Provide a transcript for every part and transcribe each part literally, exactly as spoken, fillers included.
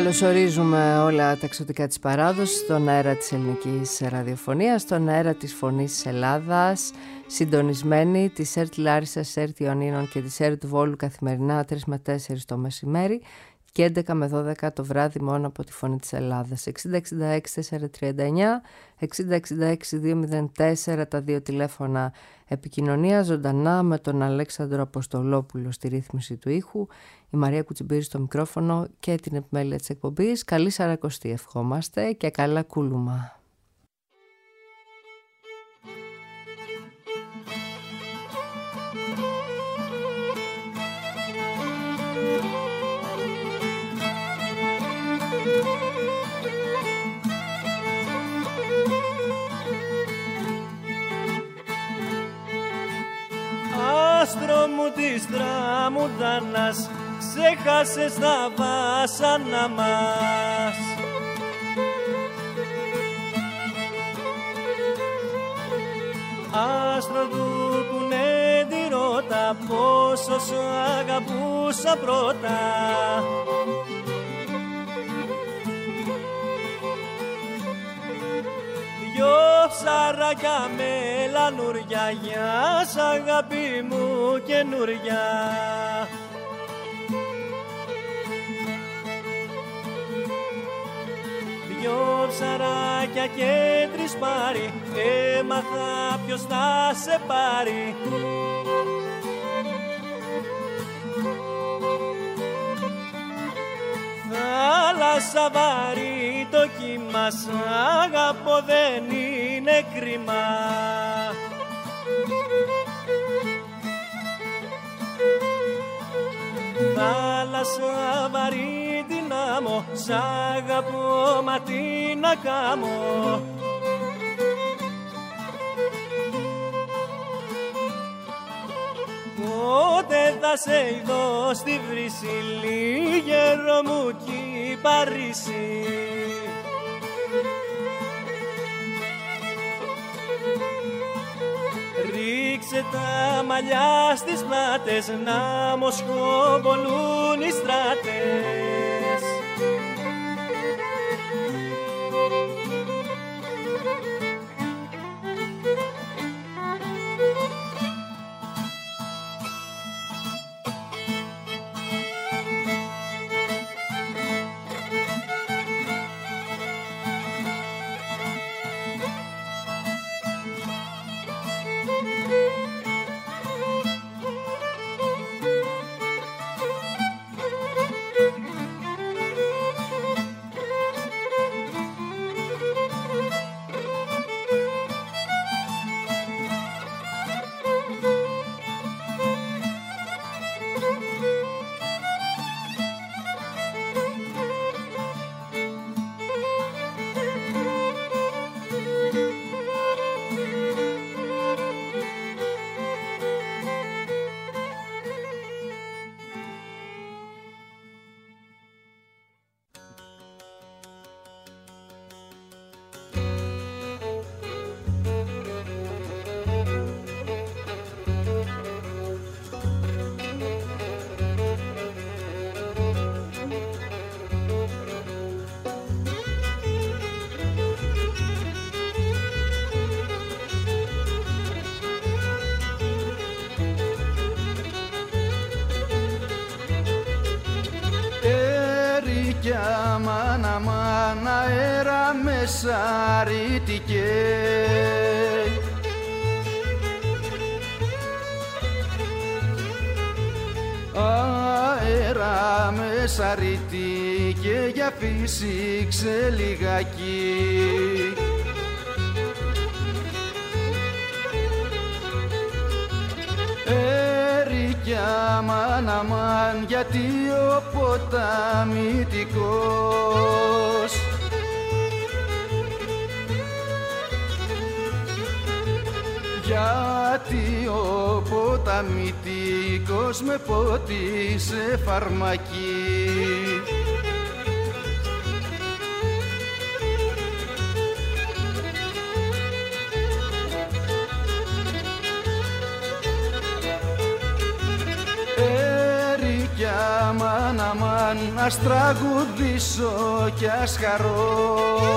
Καλωσορίζουμε όλα τα εξωτικά της παράδοσης στον αέρα της ελληνικής ραδιοφωνίας, στον αέρα της Φωνής της Ελλάδας, συντονισμένη της ΕΡΤ Λάρισσας, ΕΡΤ Ιωνίνων και της ΕΡΤ Βόλου καθημερινά τρεις με τέσσερις το μεσημέρι και έντεκα με δώδεκα το βράδυ μόνο από τη Φωνή της Ελλάδας. εξήντα εξήντα έξι τετρακόσια τριάντα εννιά, εξήντα εξήντα έξι διακόσια τέσσερα τα δύο τηλέφωνα επικοινωνία, ζωντανά με τον Αλέξανδρο Αποστολόπουλο στη ρύθμιση του ήχου, η Μαρία Κουτσιμπήρη στο μικρόφωνο και την επιμέλεια της εκπομπής. Καλή Σαρακοστή ευχόμαστε και καλά κούλουμα. Άστρο μου της τραμουδάνας, ξέχασες τα βάσανα μας. Άστρο του που ναι τη ρώτα, πόσο σου αγαπούσα πρώτα. Δυο ψαράκια με λανούρια, για σ' αγάπη μου καινούρια. Δυο ψαράκια και τρεις πάρει, έμαθα ποιος θα σε πάρει. Θάλασσα βαρύ το κύμα, σ' αγαπώ δεν είναι κρίμα. Θάλασσα βαρύ την άμμο, σ' αγαπώ μα τι να κάμω. Πότε θα σε είδω στη βρύση, λίγερο μου κι Παρίσι. Ρίξε τα μαλλιά στις πλάτες, να μοσχοβολούν οι στράτες. Μάνα, μάνα, αέρα με σαρίτικε. Αέρα με σαρίτικε, για φύσηξε λιγάκι. Αμάν, αμάν, γιατί ο ποταμητικός, γιατί ο ποταμητικός με πότισε φαρμακή. Αμάν, αμάν ας τραγουδήσω κι ας χαρώ.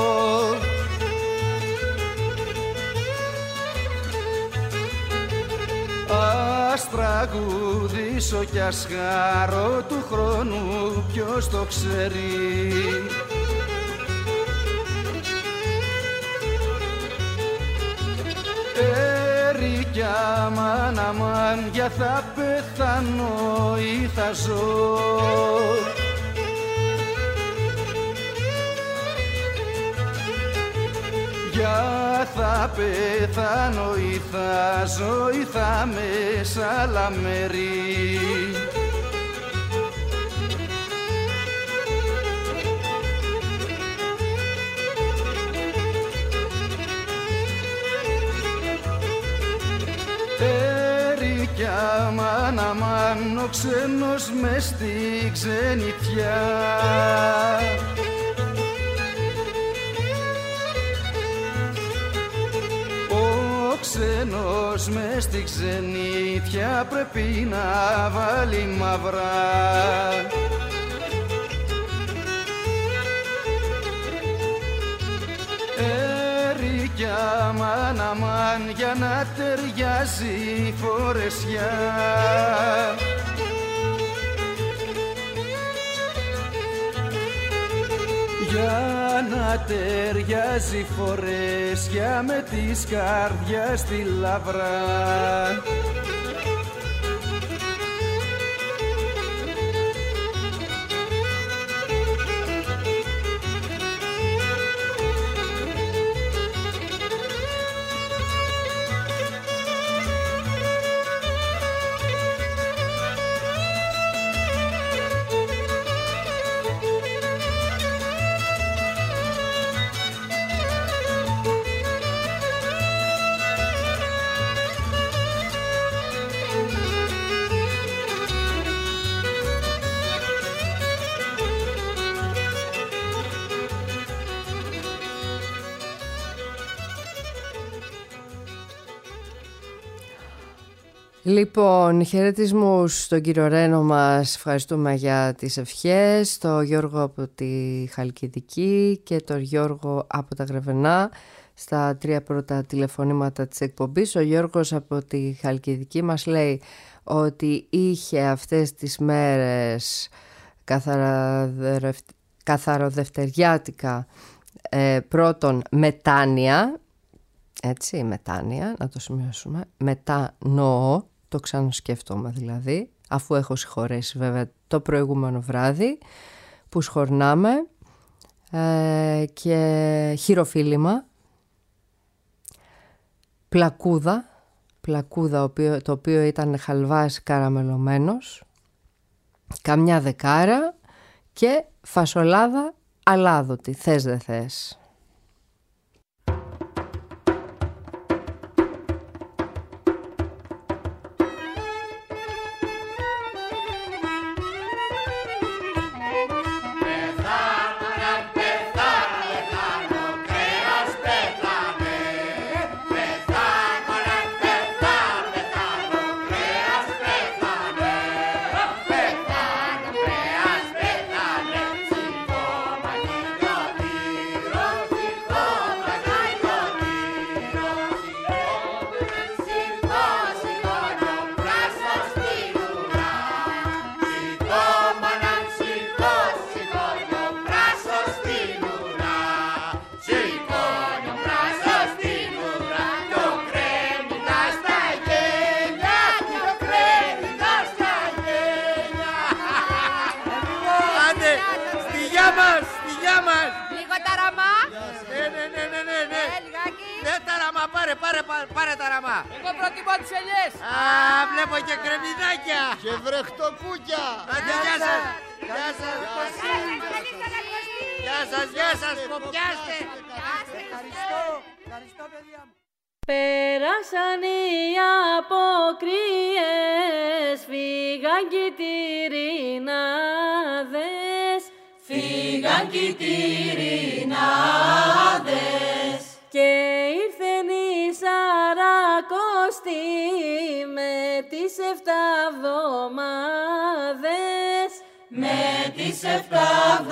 Ας τραγουδήσω κι ας χαρώ, του χρόνου ποιος το ξέρει. Έρη κι αμάν αμάν, για θα πεθάνω ή θα ζω. Για θα πεθάνω ή θα ζω ή θα με σ' άλλα μέρη. Έρη κι αμάν αμάν, ο ξένος μες στη ξενιτιά. Ο ξένος μες στη ξενιτιά πρέπει να βάλει μαυρά. Έρη κι αμάν αμάν, για να ταιριάζει η φορεσιά. Για να ταιριάζει η φορεσιά με της καρδιάς στη λαβρά. Λοιπόν, χαιρετισμούς στον κύριο Ρένο μας, ευχαριστούμε για τις ευχές, τον Γιώργο από τη Χαλκιδική και τον Γιώργο από τα Γρεβενά στα τρία πρώτα τηλεφωνήματα της εκπομπής. Ο Γιώργος από τη Χαλκιδική μας λέει ότι είχε αυτές τις μέρες καθαροδευτεριάτικα ε, πρώτον μετάνοια, έτσι, μετάνοια, να το σημειώσουμε, μετανοώ, το ξανασκέφτομαι δηλαδή, αφού έχω συγχωρέσει βέβαια το προηγούμενο βράδυ που σχορνάμε, ε, και χειροφύλημα, πλακούδα, πλακούδα το οποίο ήταν χαλβάς καραμελωμένος, καμιά δεκάρα και φασολάδα αλάδοτη, θες δε θες. Πάρε τα ραμά. Εγώ προτιμώ τις ελιές. Α, βλέπω και κρεμμυδάκια. Και βρεχτοκούκια. Άντε, γεια σας. Γεια σας. Γεια σας, γεια σας. Κοπιάστε. Ευχαριστώ. Ευχαριστώ, παιδιά μου. Πέρασαν οι αποκρύες, φύγαν κυτηρινάδες. Φύγαν κυτηρινάδες. Και ήρθεν η Σαρακοστή με τις εφτά εβδομάδες. Με τις εφτά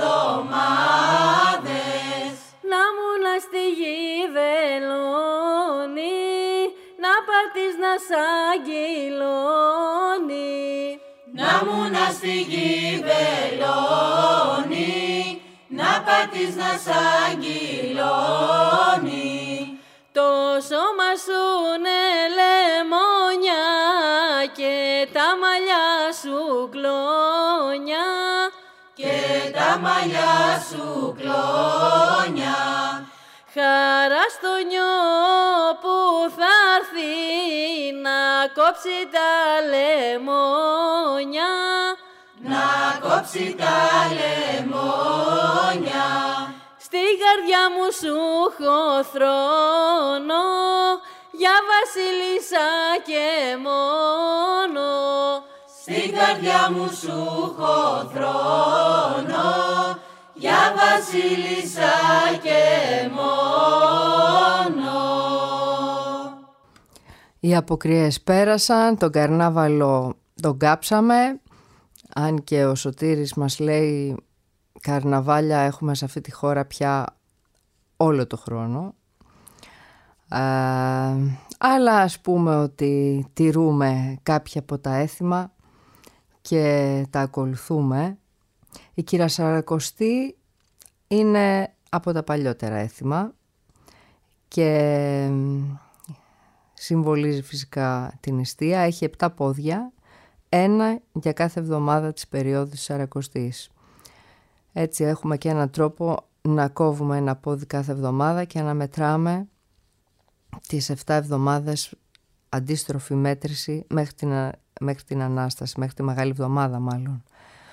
εβδομάδες. Να μου να στη γη βελώνει, να πατείς να σ' αγγυλώνει. Να μου να στη γη βελώνει, να πατείς να σ' αγγυλώνει. Το σώμα σου είναι λεμόνια και τα μαλλιά σου κλόνια, και τα μαλλιά σου κλόνια. Χαρά στο νιό που θα έρθει να κόψει τα λεμόνια, να κόψει τα λεμόνια. Στην καρδιά μου σου έχω θρόνο, για βασίλισσα και μόνο. Στην καρδιά μου σου έχω θρόνο, για βασίλισσα και μόνο. Οι αποκριές πέρασαν, τον καρνάβαλο τον κάψαμε, αν και ο Σωτήρης μας λέει καρναβάλια έχουμε σε αυτή τη χώρα πια όλο το χρόνο. Ε, αλλά ας πούμε ότι τηρούμε κάποια από τα έθιμα και τα ακολουθούμε. Η Κυρασαρακοστή είναι από τα παλιότερα έθιμα και συμβολίζει φυσικά την νηστεία. Έχει επτά πόδια, ένα για κάθε εβδομάδα της περίοδου της Σαρακοστής. Έτσι έχουμε και έναν τρόπο να κόβουμε ένα πόδι κάθε εβδομάδα και να μετράμε τις επτά εβδομάδες αντίστροφη μέτρηση μέχρι την, μέχρι την Ανάσταση, μέχρι τη Μεγάλη Εβδομάδα μάλλον.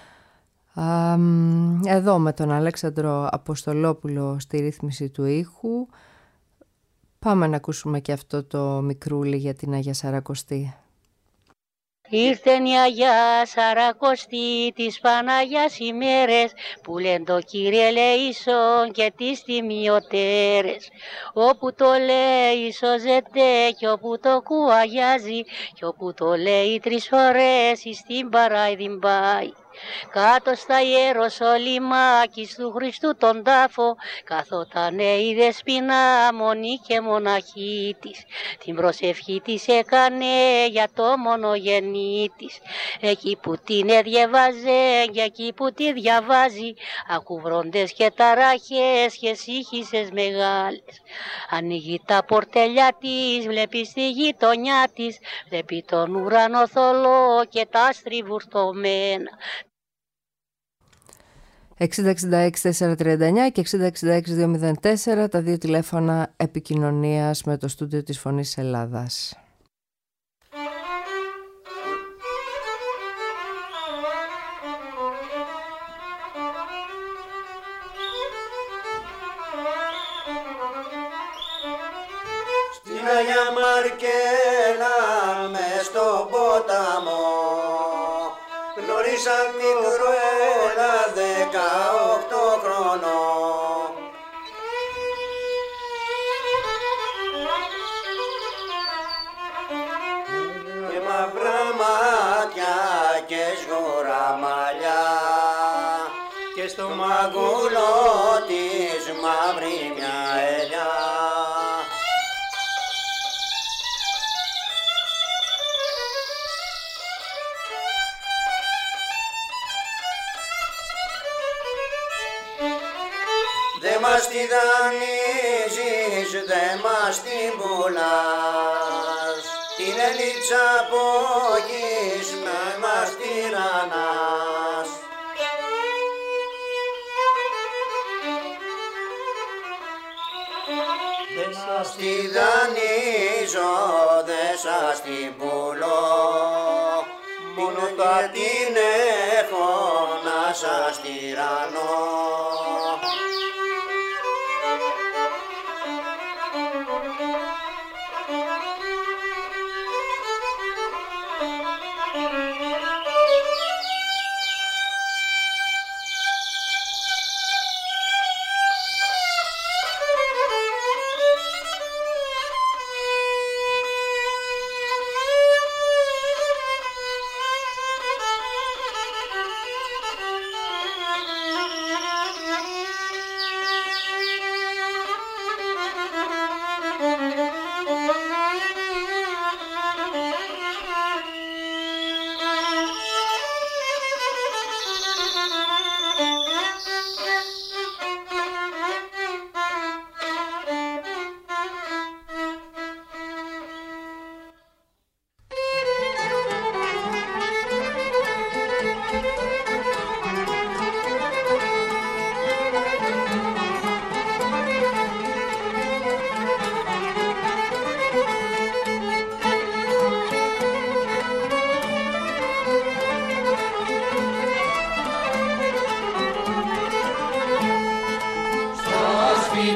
Εδώ με τον Αλέξανδρο Αποστολόπουλο στη ρύθμιση του ήχου πάμε να ακούσουμε και αυτό το μικρούλι για την Αγία Σαρακοστή. Ήρθεν η Αγία Σαρακοστή της Παναγιάς ημέρες, που λένε το Κύριε Λέησον και τις τιμιωτέρες. Όπου το λέει σώζεται και όπου το κουαγιάζει, και όπου το λέει τρεις φορές εις την παράιδην πάει. Κάτω στα Ιεροσόλυμα κι του Χριστού τον τάφο καθότανε η Δεσποινα μονή και μοναχή της. Την προσευχή της έκανε για το μονογενή της. Εκεί που την διαβάζε και εκεί που τη διαβάζει, ακουβρόντες και ταράχες και σύγχυσες μεγάλες. Ανοίγει τα πορτελιά της, βλέπει στη γειτονιά της, βλέπει τον ουρανό θολό και τα άστρη βουρτωμένα. εξήντα εξήντα έξι τετρακόσια τριάντα εννιά και εξήντα εξήντα έξι διακόσια τέσσερα, τα δύο τηλέφωνα επικοινωνίας με το στούντιο της Φωνής Ελλάδας. Στην Αγία Μαρκέλα μες στον ποταμό γνώρισα μικρό ένα δεκαοκτώ χρονών. Και μαύρα μάτια και σγουρά μαλλιά και στο μαγούλο της μαύρη μια ελιά. Δε μας τη δανείζεις, δε μας την πουλάς, την ελίτσα από γης με μας τυραννάς. Δε σας τη δανείζω, δε σας την πουλώ, μόνο θα την έχω να σας τυραννώ.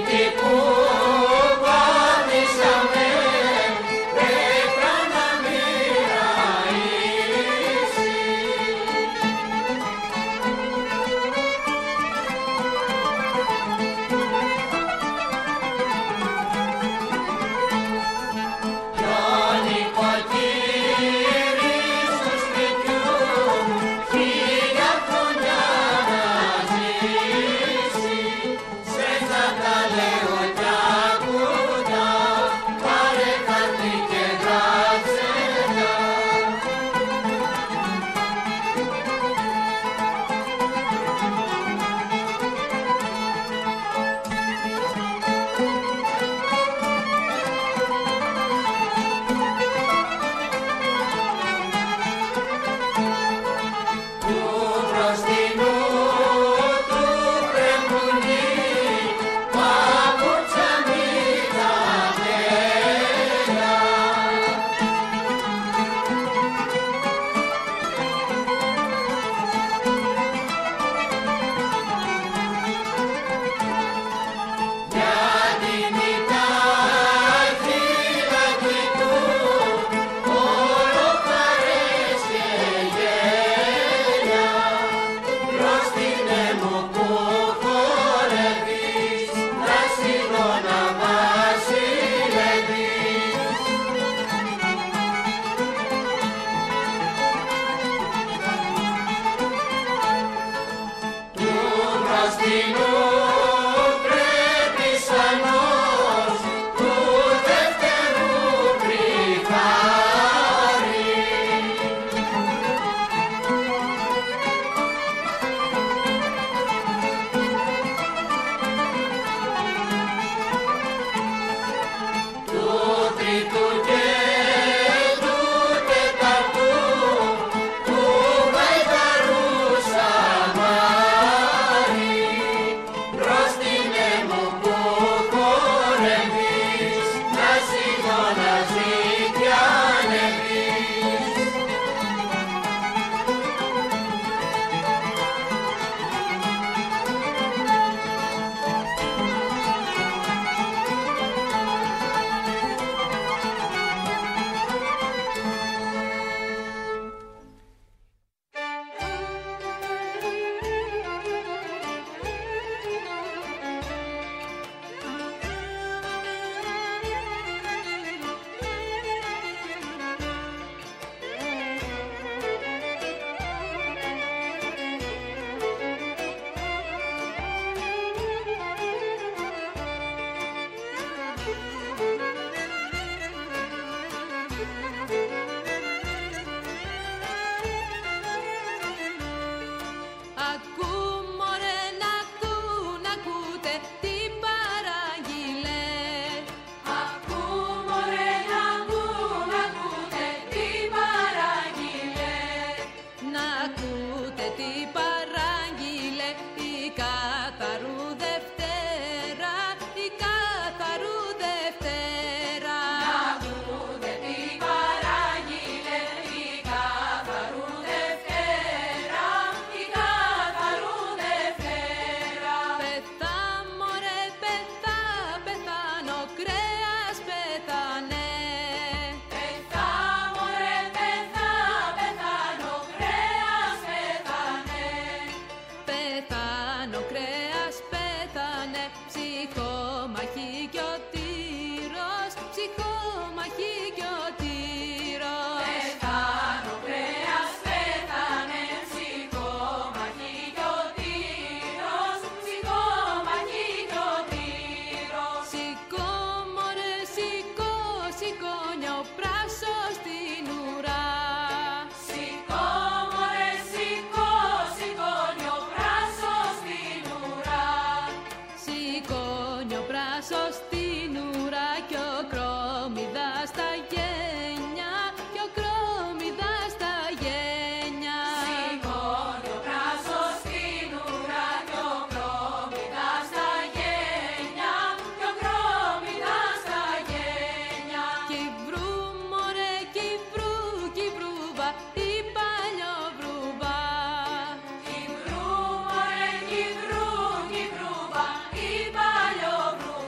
Κυβρού, κυβρούβα, η παλιοβρούβα.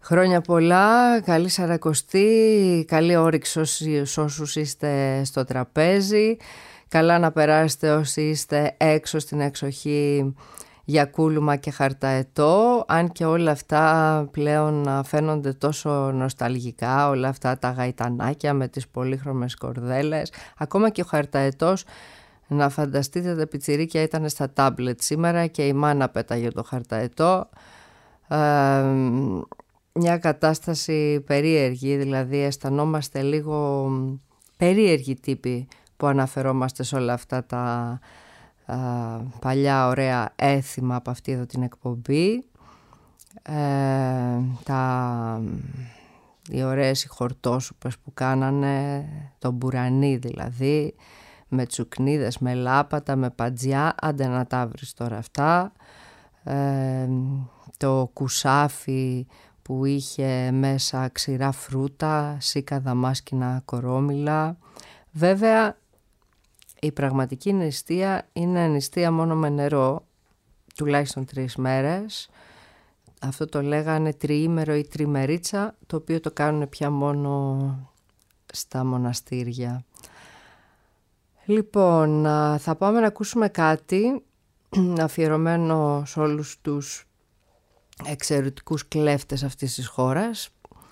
Χρόνια πολλά, καλή Σαρακοστή, καλή όρεξη όσους είστε στο τραπέζι, καλά να περάσετε όσοι είστε έξω στην εξοχή για κούλουμα και χαρταετό, αν και όλα αυτά πλέον φαίνονται τόσο νοσταλγικά, όλα αυτά τα γαϊτανάκια με τις πολύχρωμες κορδέλες, ακόμα και ο χαρταετός, να φανταστείτε, τα πιτσιρίκια ήταν στα τάμπλετ σήμερα και η μάνα πέταγε το χαρταετό. Ε, μια κατάσταση περίεργη, δηλαδή αισθανόμαστε λίγο περίεργοι τύποι που αναφερόμαστε σε όλα αυτά τα α, παλιά ωραία έθιμα από αυτή εδώ την εκπομπή, ε, τα, οι ωραίες οι χορτόσουπες που κάνανε, το μπουρανί δηλαδή, με τσουκνίδες, με λάπατα, με πατζιά, άντε να τα βρεις τώρα αυτά, ε, το κουσάφι που είχε μέσα ξηρά φρούτα, σίκα δαμάσκηνα κορόμιλα. Βέβαια η πραγματική νηστεία είναι νηστεία μόνο με νερό, τουλάχιστον τρεις μέρες. Αυτό το λέγανε τριήμερο ή τριμερίτσα, το οποίο το κάνουν πια μόνο στα μοναστήρια. Λοιπόν, θα πάμε να ακούσουμε κάτι αφιερωμένο σε όλους τους εξαιρετικούς κλέφτες αυτής της χώρας,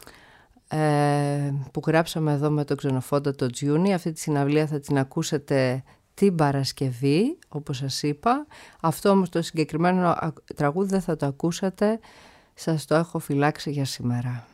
ε, που γράψαμε εδώ με τον Ξενοφόντα το Τζιούνι. Αυτή τη συναυλία θα την ακούσετε την Παρασκευή, όπως σας είπα. Αυτό όμως το συγκεκριμένο τραγούδι δεν θα το ακούσατε, σας το έχω φυλάξει για σήμερα.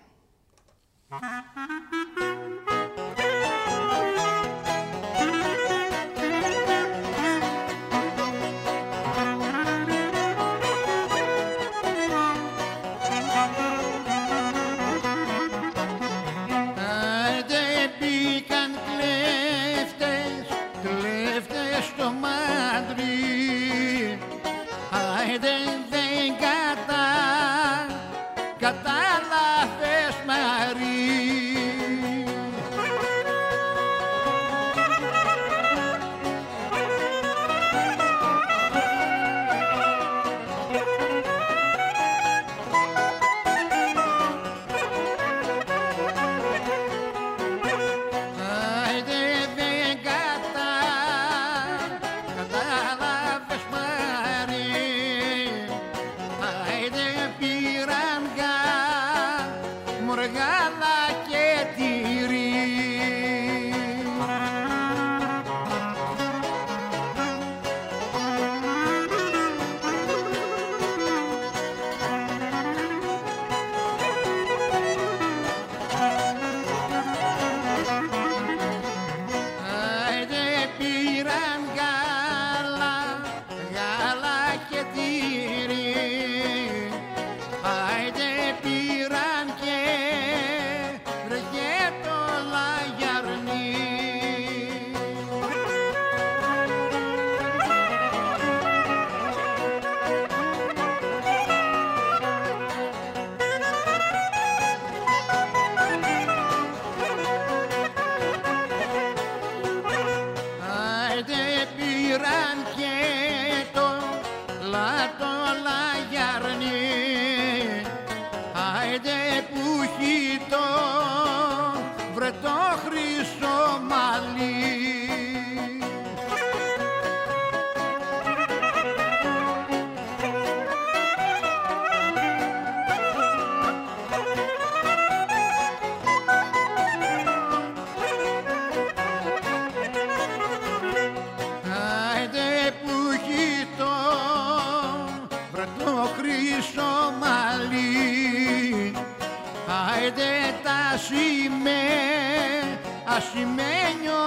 ασημένιο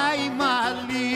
χαϊμαλί.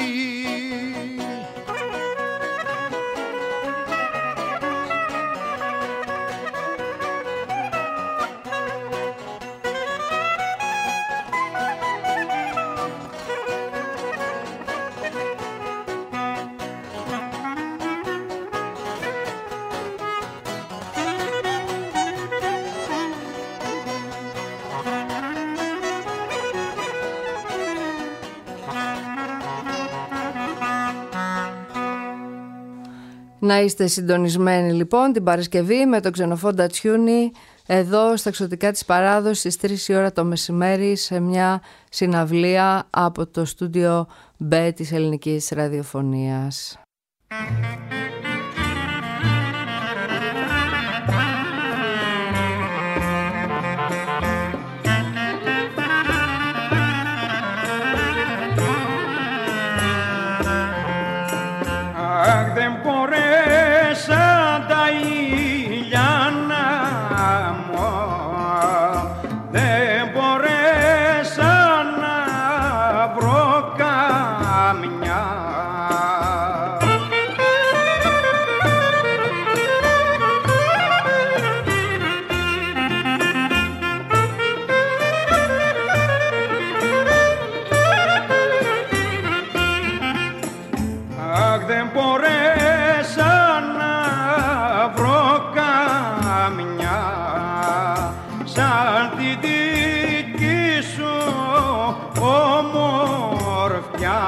Να είστε συντονισμένοι λοιπόν την Παρασκευή με τον Ξενοφόντα Τσιούνι εδώ στα Εξωτικά της Παράδοσης στις τρεις η ώρα το μεσημέρι σε μια συναυλία από το στούντιο B της Ελληνικής Ραδιοφωνίας. Αχ, δεν μπορέσα τα ηλιάνα μου, δεν μπορέσα να βρω καμιά. Αχ, δεν μπορέσα να βρω καμιά σαν τη δική σου ομορφιά.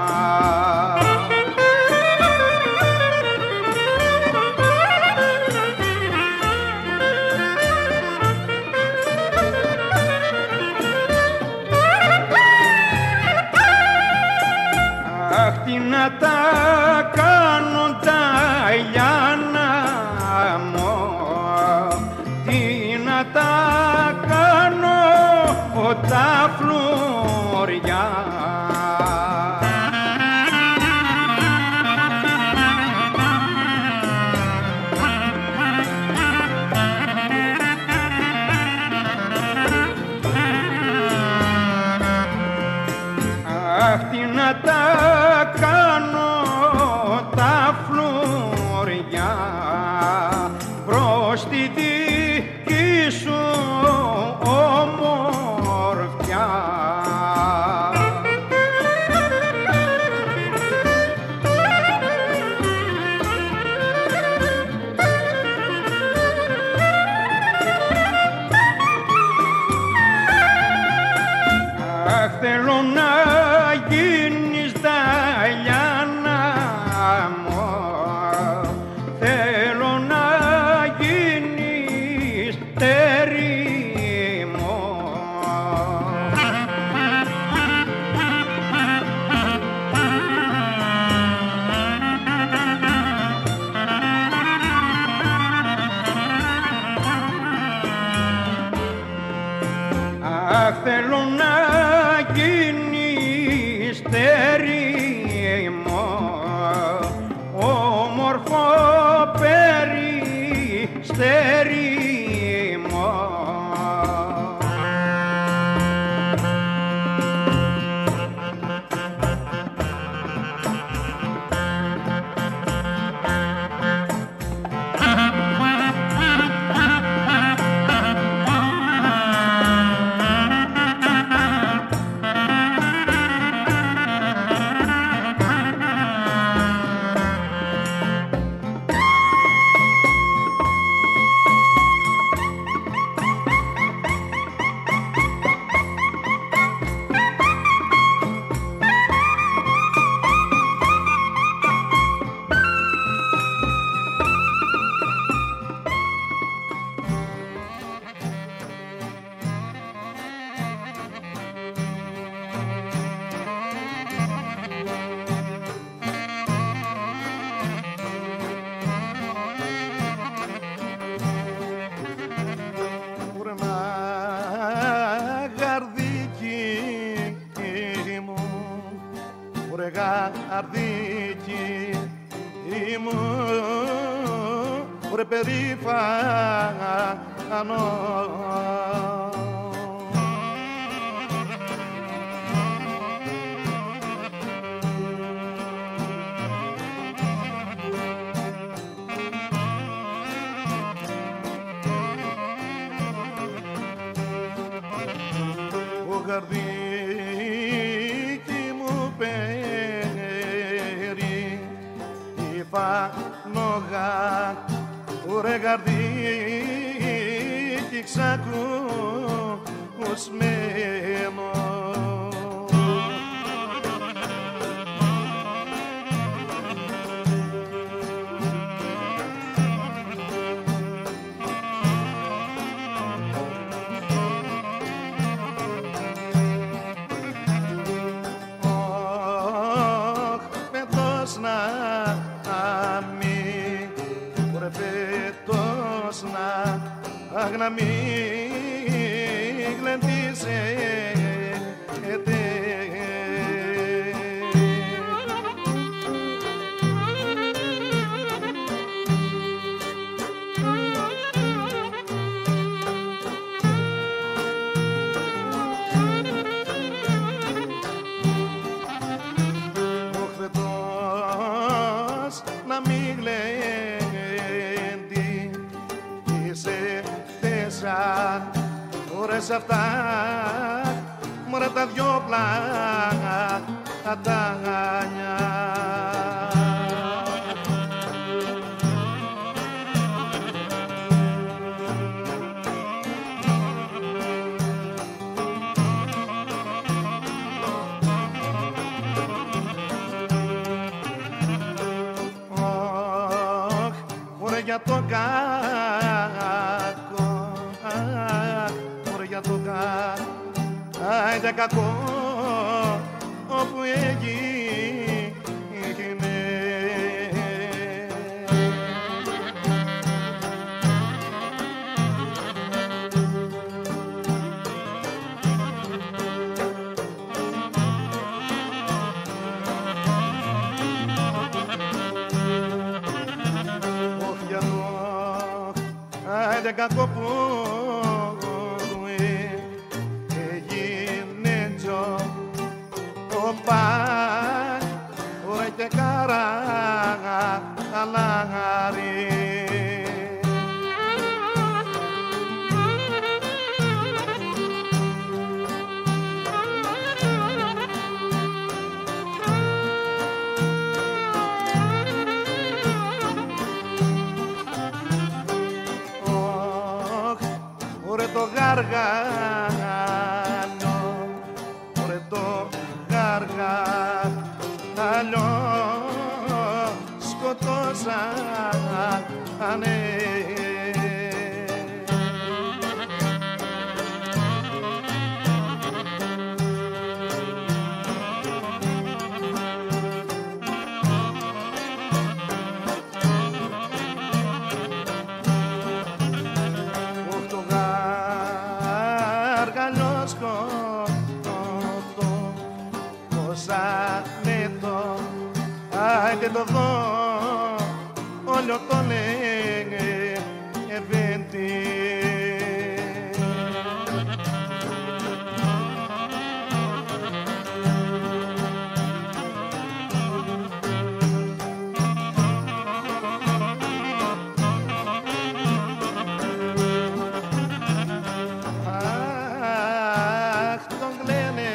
Αχ, τι να τα κάνω τα ηλιάνα μου, τι να τα κάνω τα φλουριά. Αχ, τι να τα κάνω τα φλουριά προς τη δική σου ομορφιά. Αχ, θέλω να γίνεις Δαλιάνα μου, θέλω να γίνεις τέρι μου. Αχ, θέλω να γίνεις τέρι μου, όμορφο περιστέρι μου. Γαρδίκι μου, βρε περήφανο. Ο γαρδίκι μου παίρνει υπάνογα, ρε γαρδίκι ξακουσμένο. Ώρες αυτά, μωρέ τα δυο πλατάνια. Ωχ, μωρέ για το κακό, μωρέ για το κακό, άιντε κακό όπου έγινε. Όχι για το άιντε κακό που έγινε τζο οπά ωραία και καραγαλάρι. Το γαργάλιο, ωραία το γαργάλιο σκοτώσανε. Άιντε το δω όλο τον ευέντη. Αχ, τον κλαίνε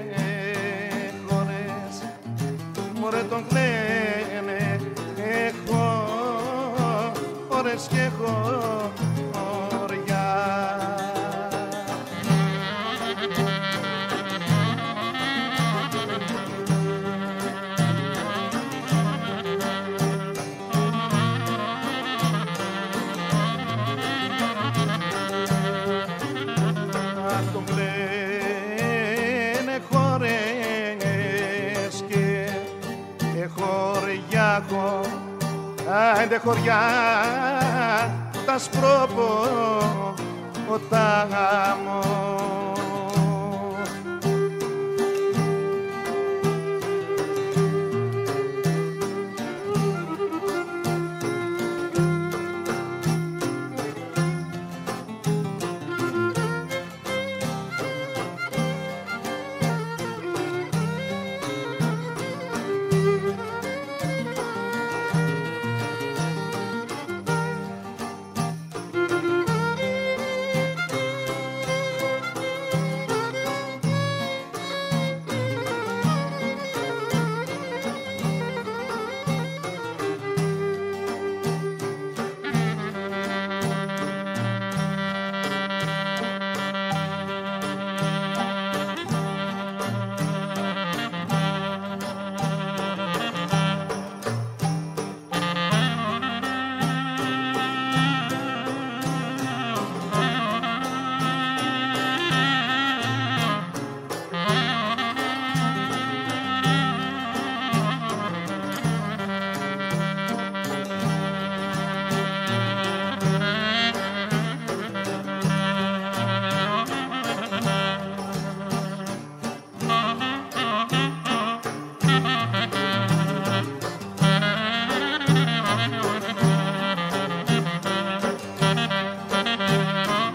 χώρες, μωρέ τον κλαίνε, έχω ώρες και έχω ωριά. Αχ, τον κλαίνε χώρες και χωριά έχω, άιντε χωριά τα σπρόπο ποτάμο.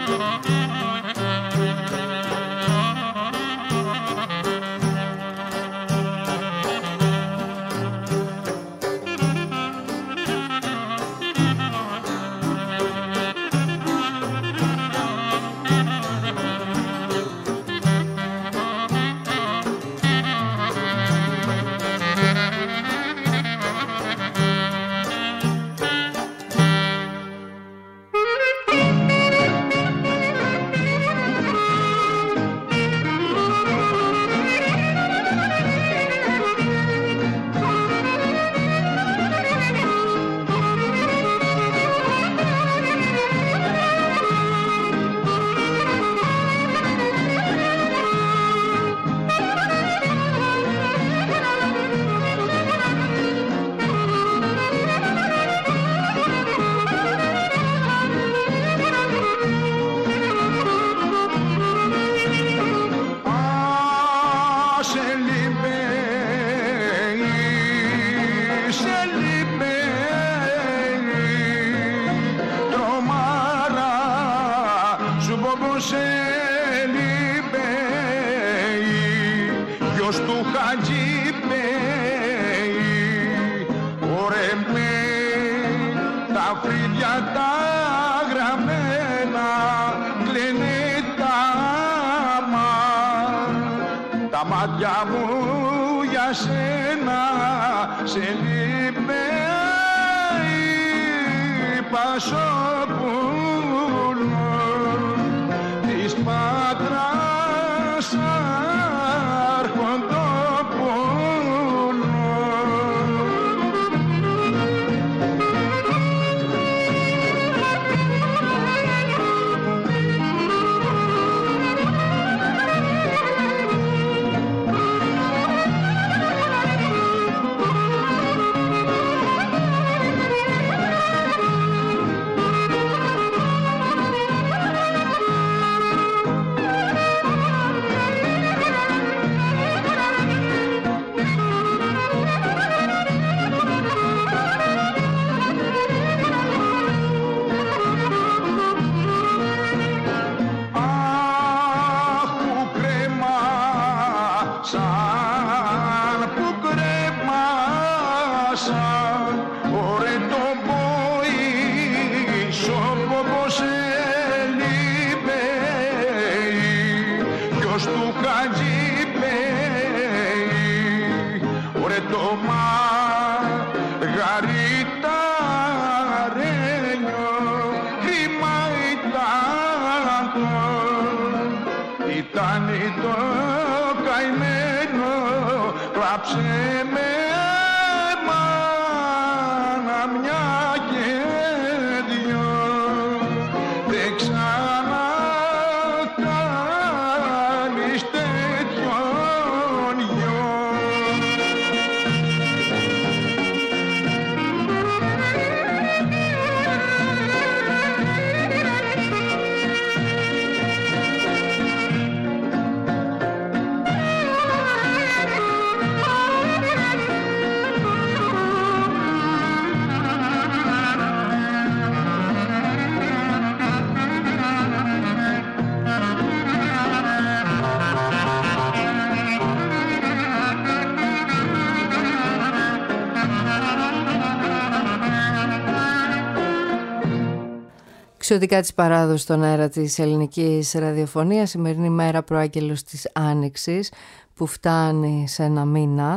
Εξωτικά της παράδοσης στον αέρα της ελληνικής ραδιοφωνίας, σημερινή μέρα προάγγελος της Άνοιξης που φτάνει σε ένα μήνα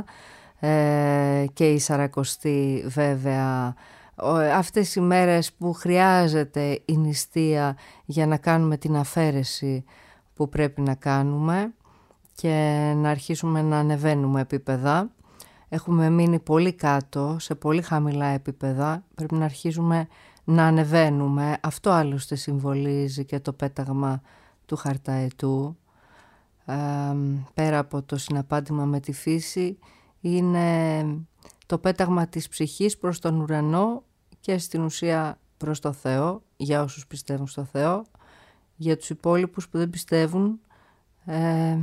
ε, και η Σαρακοστή βέβαια. Αυτές οι μέρες που χρειάζεται η νηστεία για να κάνουμε την αφαίρεση που πρέπει να κάνουμε και να αρχίσουμε να ανεβαίνουμε επίπεδα. Έχουμε μείνει πολύ κάτω, σε πολύ χαμηλά επίπεδα, πρέπει να αρχίσουμε να ανεβαίνουμε. Αυτό άλλωστε συμβολίζει και το πέταγμα του Χαρταετού. Ε, πέρα από το συναπάντημα με τη φύση, είναι το πέταγμα της ψυχής προς τον ουρανό και στην ουσία προς το Θεό, για όσους πιστεύουν στο Θεό. Για τους υπόλοιπους που δεν πιστεύουν, ε,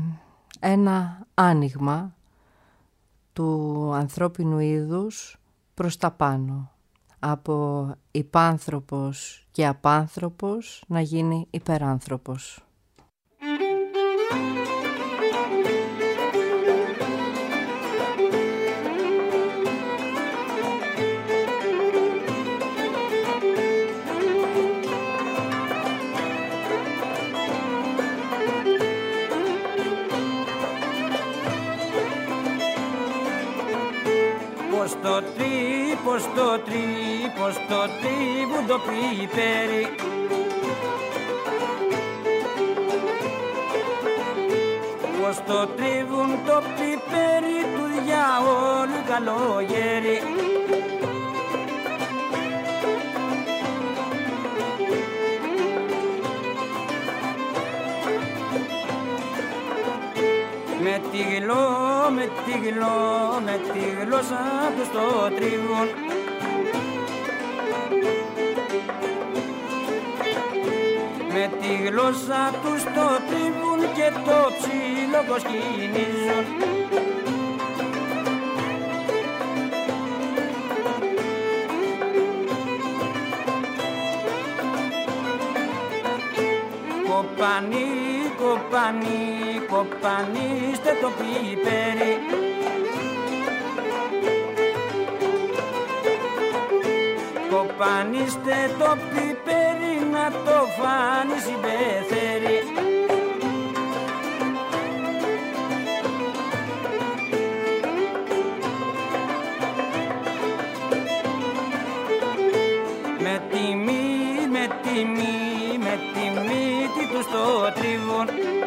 ένα άνοιγμα του ανθρώπινου είδους προς τα πάνω. από υπάνθρωπος και απάνθρωπος να γίνει υπεράνθρωπος. Πως το τρί, πως το τρί, πως το τρίβουν το πιπέρι. Πως το τρίβουν το πιπέρι του διαόλου καλογέρι. Με τη γλώ, με τη γλώ, με τη γλώσσα τους το τρίβουν. Με τη γλώσσα τους το τρίβουν και το ψήλο κοσκινίζουν. Κοπανί, κοπανί, κοπανίστε το πιπέρι. Κοπανίστε το πιπέρι να το φάνει συμπεθέρι. Με τιμή, με τιμή, με τιμή τι τους το τρίβουν.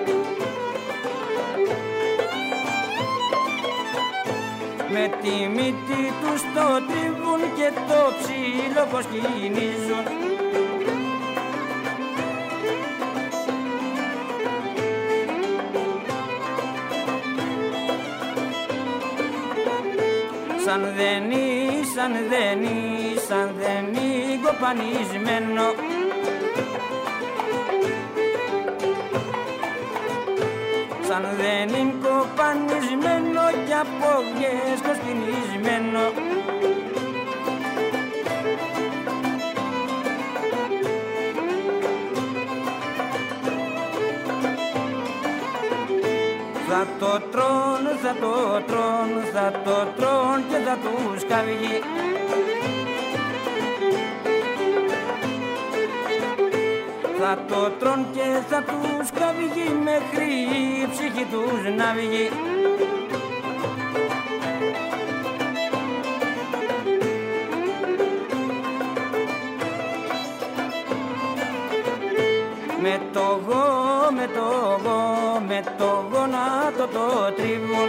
Με τη μύτη τους το τρίβουν και το ψήλο κοσκινίζουν. Σαν δενή, σαν δενή, σαν δενή κοπανισμένο. Σαν δεν είναι κοπανισμένο κι από βγες κοσκινισμένο. Θα το τρών, θα το τρών, θα το τρών και θα τους καυγεί. Θα το τρών και θα τους καυγεί μέχρι η ψυχή τους να βγει. Με το γο, με το γο, με το γόνατο το τρίβουν.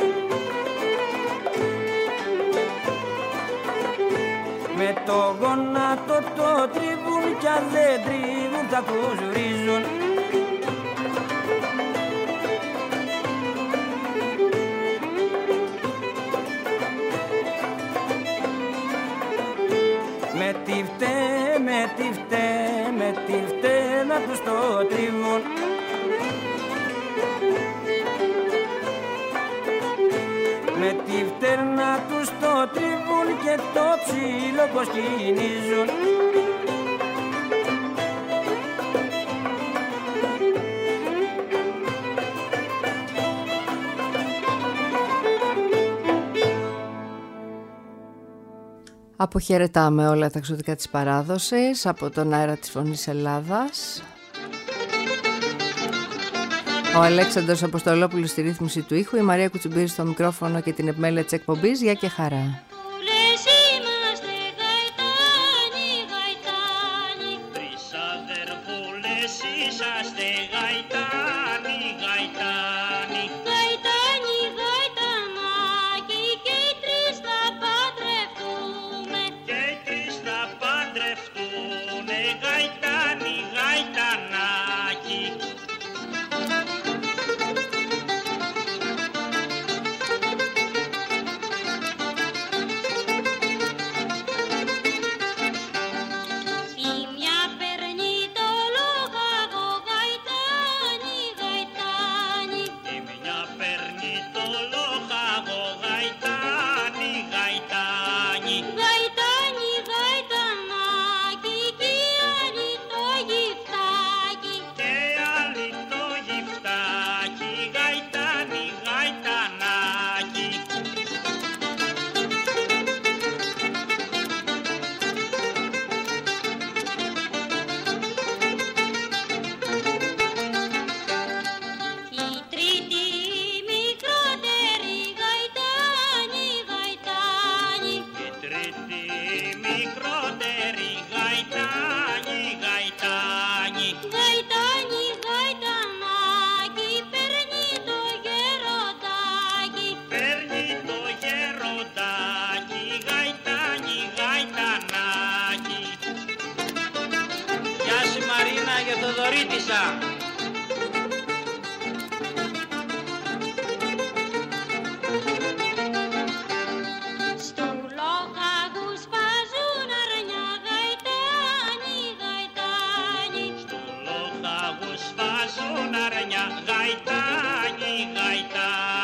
Με το γόνατο το τρίβουν κι αν δεν τρίβουν θα τους βρίζουν. Με τη φταί, με τη φταί, με τη φταί να τους το τρίβουν. Με τη φτέρνα τους το τρίβουν και το ψήλο κοσκινίζουν. Αποχαιρετάμε όλα τα εξωτικά της παράδοσης από τον αέρα της Φωνής Ελλάδας. Ο Αλέξανδρος Αποστολόπουλος στη ρύθμιση του ήχου, η Μαρία Κουτσουμπύρη στο μικρόφωνο και την επιμέλεια της εκπομπής. Γεια και χαρά. Παίρνει το λόγο γαϊτάνι, γαϊτάνι. που σφάζουν αρνιά, γαϊτάνι, γαϊτάνι.